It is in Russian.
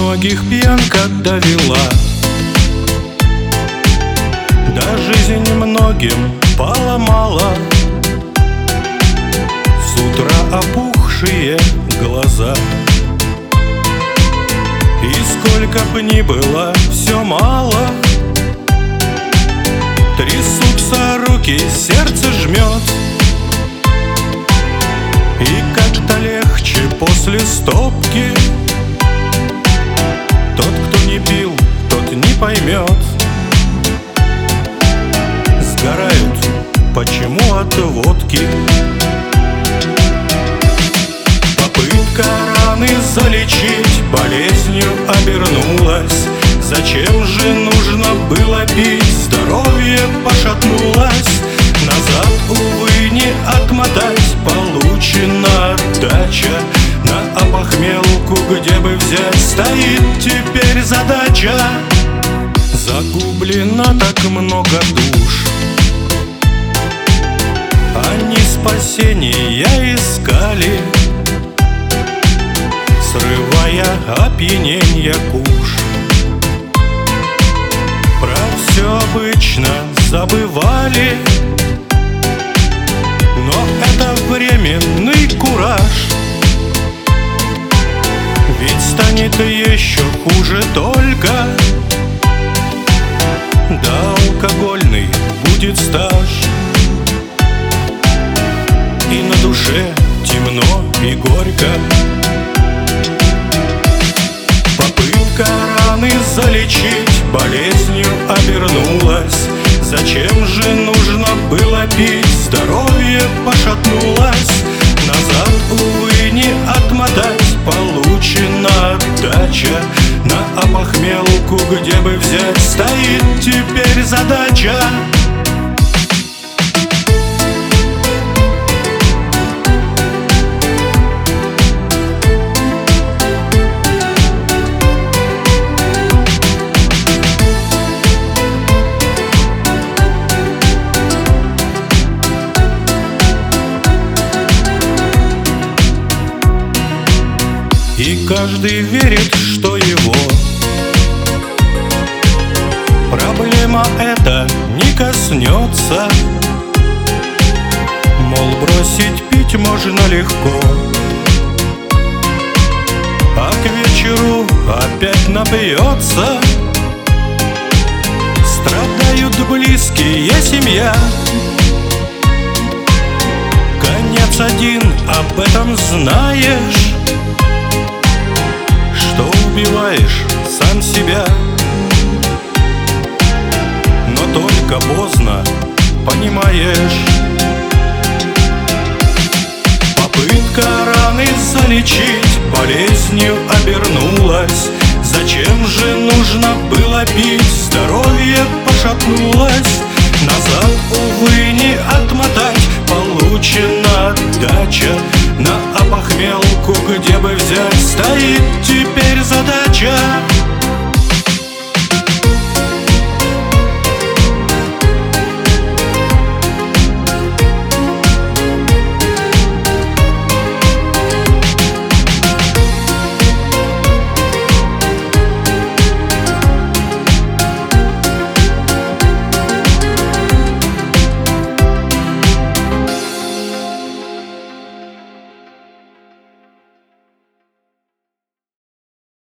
многих пьянка довела, да жизнь многим поломала. С утра опухшие глаза, и сколько б ни было, все мало. Трясутся руки, сердце жмет, и как-то легче после стопки. Тот, кто не пил, тот не поймет. Сгорают, почему от водки. Попытка раны залечить болезнью обернулась. Зачем же нужно было пить? Здоровье пошатнулось. Назад, увы, не отмотать. Получена отдача на опохмелку, где бы взять. Стоит теперь задача. Загублено так много душ, они спасения искали, срывая опьяненья куш. Про все обычно забывали, но это временный кураж. Ведь станет еще хуже только, да алкогольный будет стаж. И на душе темно и горько. Попытка раны залечить болезнью обернулась. Зачем же нужно было пить? Здоровье пошатнулось. Назад, увы, не отмотать. Получена отдача на опохмелку, где бы взять. Стоит теперь задача. И каждый верит, что его проблема эта не коснется. Мол, бросить пить можно легко, а к вечеру опять напьется. Страдают близкие, семья. Конец один, об этом знаешь, что убиваешь сам себя. Но только поздно понимаешь. Попытка раны залечить болезнью обернулась. Зачем же нужно было пить? Здоровье пошатнулось. Назад, увы, не отмотать. Получена отдача на опохмелку, где бы взять. Стоит теперь задача.